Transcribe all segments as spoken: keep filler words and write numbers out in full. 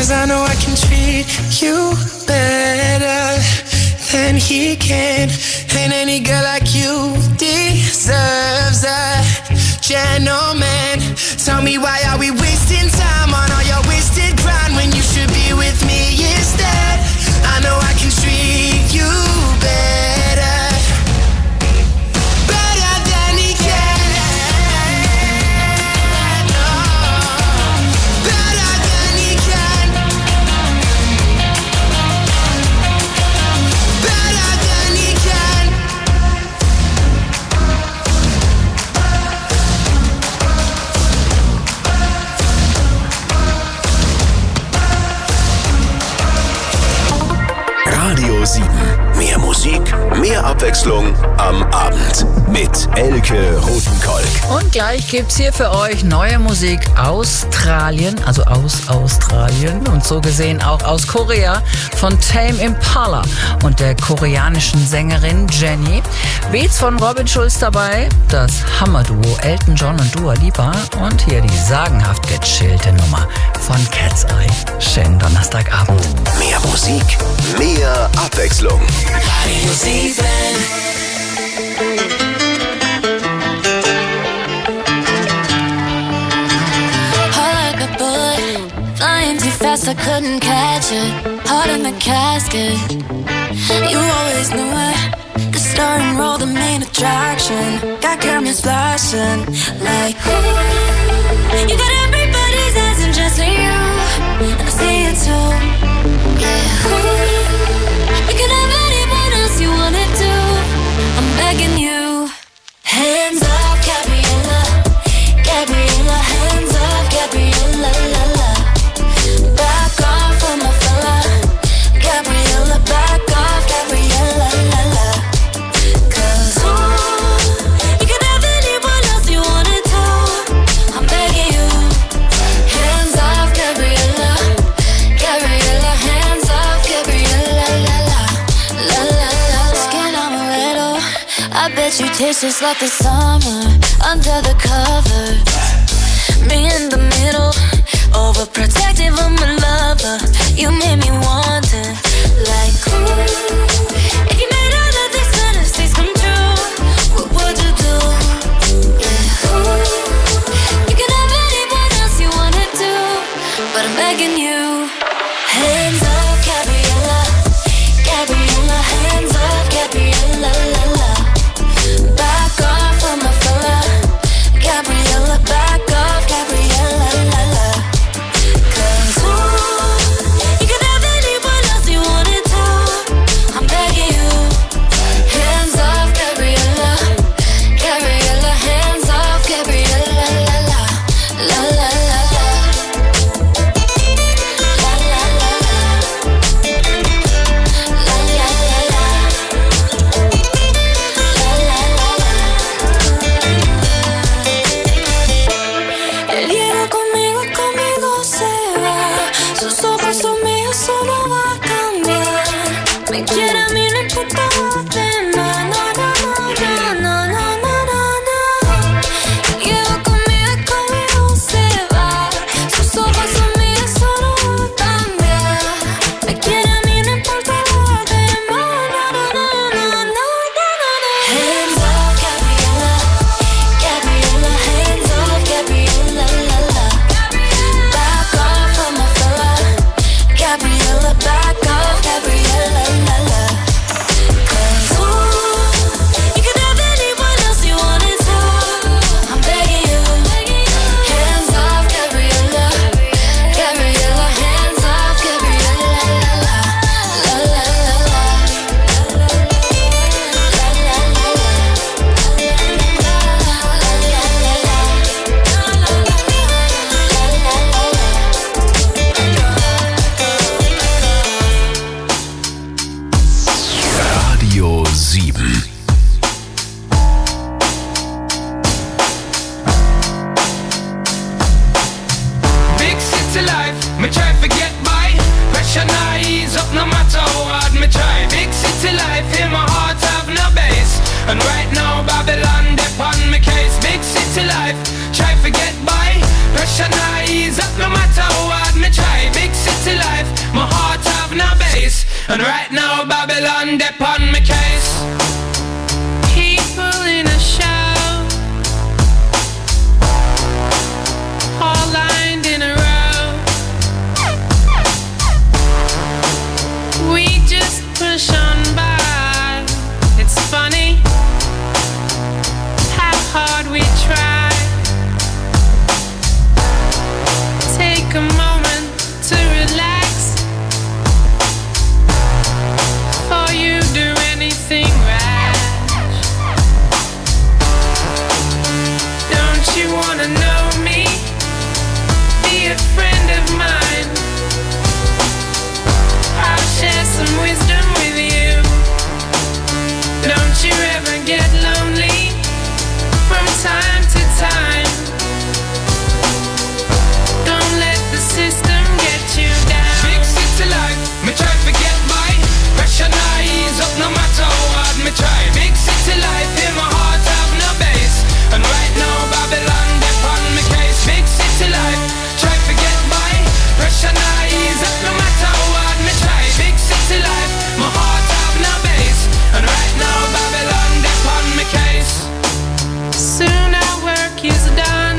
'cause I know I can treat you better than he can. And any girl like you deserves a gentleman. Tell me, why are we wasting time on all your wasted grind when you should be with me instead? I know I can treat you better, better than he can. Oh, better than he can. Better than he can. Radio sieben. Mehr Musik, mehr Abwechslung am Abend mit Elke Rotenkolk. Und gleich gibt's hier für euch neue Musik Australien, also aus Australien und so gesehen auch aus Korea von Tame Impala und der koreanischen Sängerin Jennie. Beats von Robin Schulz dabei, das Hammerduo Elton John und Dua Lipa und hier die sagenhaft gechillte Nummer von Cat's Eye. Schönen Donnerstagabend. Mehr Musik, mehr Abwechslung. Radio sieben. Heart like a bullet, flying too fast, I couldn't catch it. Heart in the casket, you always knew it. The star and roll, the main attraction. Got cameras flashing like, ooh. You got everybody's eyes and just you, and I see it too. Yeah, ooh. You can have anyone else you wanna do. I'm begging you. Hands off, Gabriella, Gabriella. Hands off, Gabriella, la la. Back off from my fella, Gabriella. Back off, Gabriella, la la. 'Cause ooh, you can have anyone else you wanna do. I'm begging you. Hands off, Gabriella, Gabriella. Hands off, Gabriella, la la, la la la. Skin amaretto, I bet you taste just like the summer under the covers. Me in the middle, overprotective of my lover. You made me want it, like ooh. If you made all of these fantasies come true, what would you do? Yeah, ooh. You can have anyone else you wanna do, but I'm begging you. Hands off, Gabriella, Gabriella. Hands off, Gabriella, la la. Back off from my fella, Gabriella. Back off, Gabriella, la la. 'Cause ooh, you can have anyone else you wanna do. I'm begging you. Hands off, Gabriella, Gabriella. Hands off, Gabriella, la la, la la la la. La la la la. La la la la. La la la la. Él llega conmigo, conmigo se va. Sus ojos son míos, eso no va a cambiar. Me quiere a mí, no importa lo demás. No, no, no, no, no, no, no, no. Él llega conmigo, conmigo se va. Sus ojos son míos, eso no va a cambiar. Me quiere a mí, no importa lo demás. No, no, no, no, no, no, no. Hands off, Gabriella, Gabriella. Hands off, Gabriella, la la. Back off from my fella, Gabriella. Back off, Gabriella, la la. 'Cause ooh, you can have anyone else you wanna do. I'm begging you. Hands off, Gabriella, Gabriella. Hands off, Gabriella, la la, la la la la. La la la la. Radio sieben. Big city life, me try to get by. Pressure not ease up no matter how hard me try. Big city life, in my heart have no base. And right now Babylon dip on me case. Big city life, try to get by. Pressure not ease up no matter how hard me try. Big city And right now Babylon dep on my case. People in a show, all lined in a row. We just push on by. It's funny how hard we try. Take a moment to relax. Before you do anything rash. Don't you wanna know me? Be a friend of mine. I'll share some wisdom with you. Don't you ever get lonely from time to time. Don't let the system get you down. Big city life, me try to get by. Pressure now ease up no matter how hard me try. Big city life, in my heart have no base. And right now Babylon dep on me case. Big city life, try to get by. Pressure now ease up no matter how hard me try. Big city life, my heart have no base. And right now Babylon dep on me case. Soon our work is done.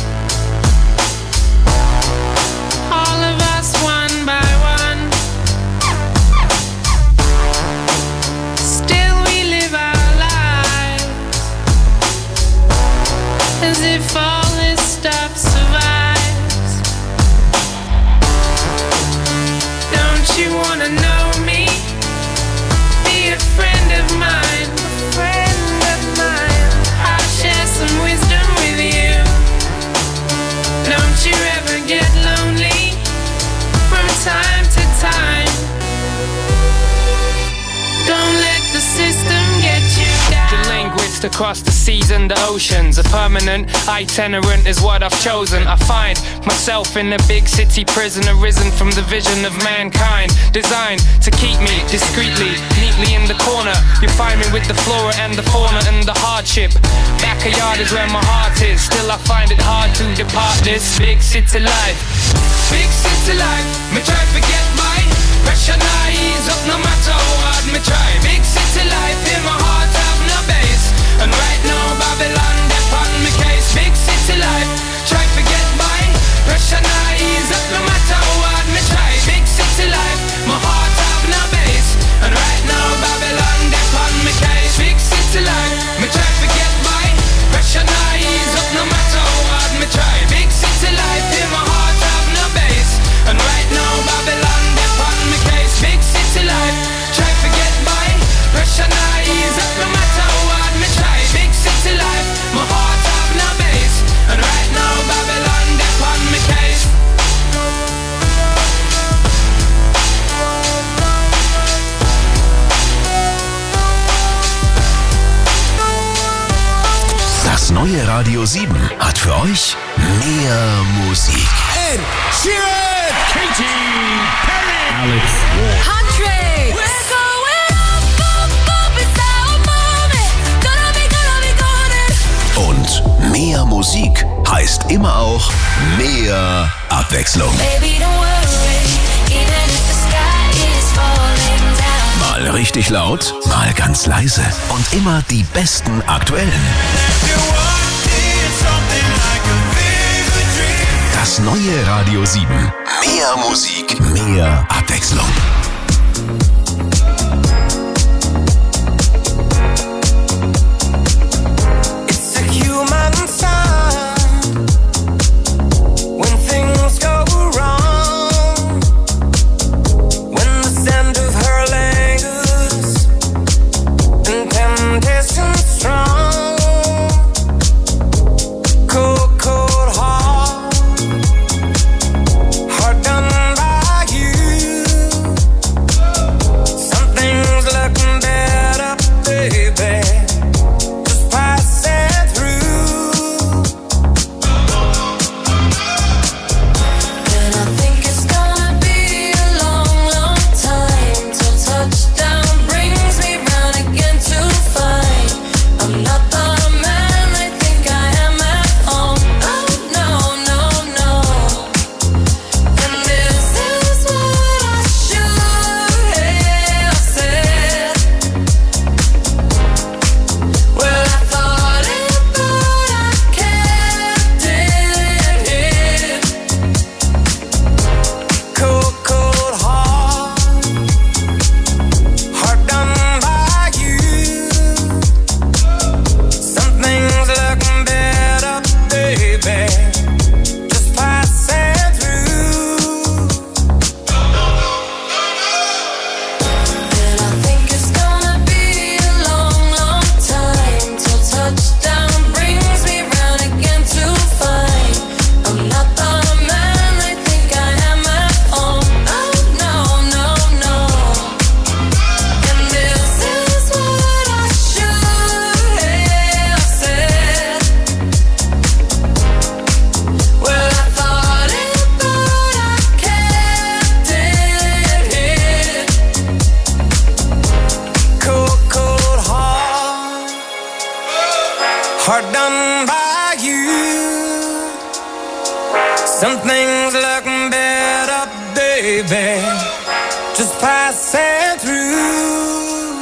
All of us one by one. Still we live our lives as if all this stuff survives. Don't you wanna know me? Be a friend of mine. A friend of mine. I'll share some wisdom with you. Don't you ever get lonely from time to time. Don't let the system get you down. The linguist across the seas and the oceans. A permanent itinerant is what I've chosen. I find myself in a big city prison, arisen from the vision of mankind, designed to keep me discreetly, neatly in the corner. You find me with the flora and the fauna and the hardship. Backyard is where my heart is. Still I find it hard to depart this big city life. Big city life, me try to get by. Pressure now ease up no matter how hard me try. Big city life, in my heart have no base. And right now Babylon dep on me case. Big city life, try to get by. Pressure now ease up no matter how hard me try. Big city life, my heart have no base. And right now Babylon dep on me case. Big city life, me try to get by. Pressure now ease up no matter how hard me try. Big city life, in my heart have no base. And right now Babylon dep on me case. Big city life, try to get by. Pressure now ease up no matter how hard me try. Big city life, my heart have no base. And right now Babylon dep on me case. Das neue Radio sieben hat für euch mehr Musik. Ed Sheeran, Katy Perry, Alex Ward, Andre! We're going up, up, up, it's our moment. Gonna be, gonna be, gonna. Und mehr Musik heißt immer auch mehr Abwechslung. Baby, don't worry, even if the sky is falling down. Mal richtig laut, mal ganz leise und immer die besten aktuellen. Das neue Radio sieben. Mehr Musik, mehr Abwechslung. It's a human sign when things go wrong, when the scent of her lingers and temptation strong. Cold, cold heart, heart done by you. Something passing by you. Some things look better, baby, just passing through.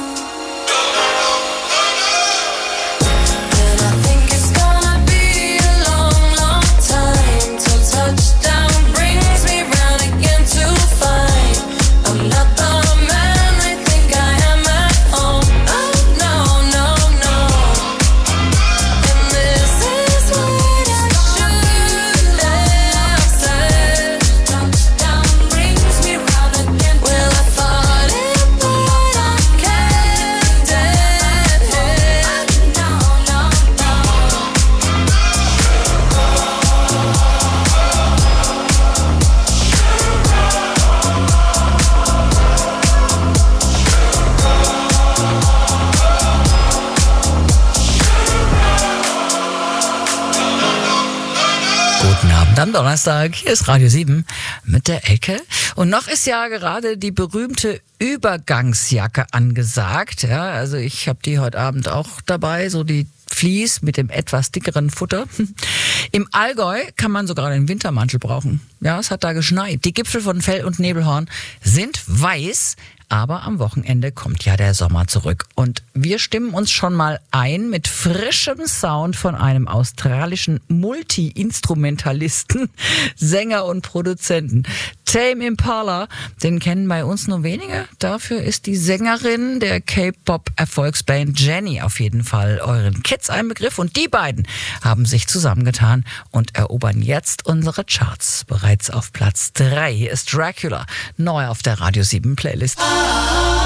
Am Donnerstag, hier ist Radio sieben mit der Elke. Und noch ist ja gerade die berühmte Übergangsjacke angesagt. Ja, also ich habe die heute Abend auch dabei, so die Fleece mit dem etwas dickeren Futter. Im Allgäu kann man sogar den Wintermantel brauchen. Ja, es hat da geschneit. Die Gipfel von Fell und Nebelhorn sind weiß. Aber am Wochenende kommt ja der Sommer zurück. Und wir stimmen uns schon mal ein mit frischem Sound von einem australischen Multi-Instrumentalisten, Sänger und Produzenten. Tame Impala, den kennen bei uns nur wenige. Dafür ist die Sängerin der K-Pop-Erfolgsband Jennie auf jeden Fall euren Kids ein Begriff. Und die beiden haben sich zusammengetan und erobern jetzt unsere Charts. Bereits auf Platz drei ist Dracula, neu auf der Radio sieben Playlist. Oh.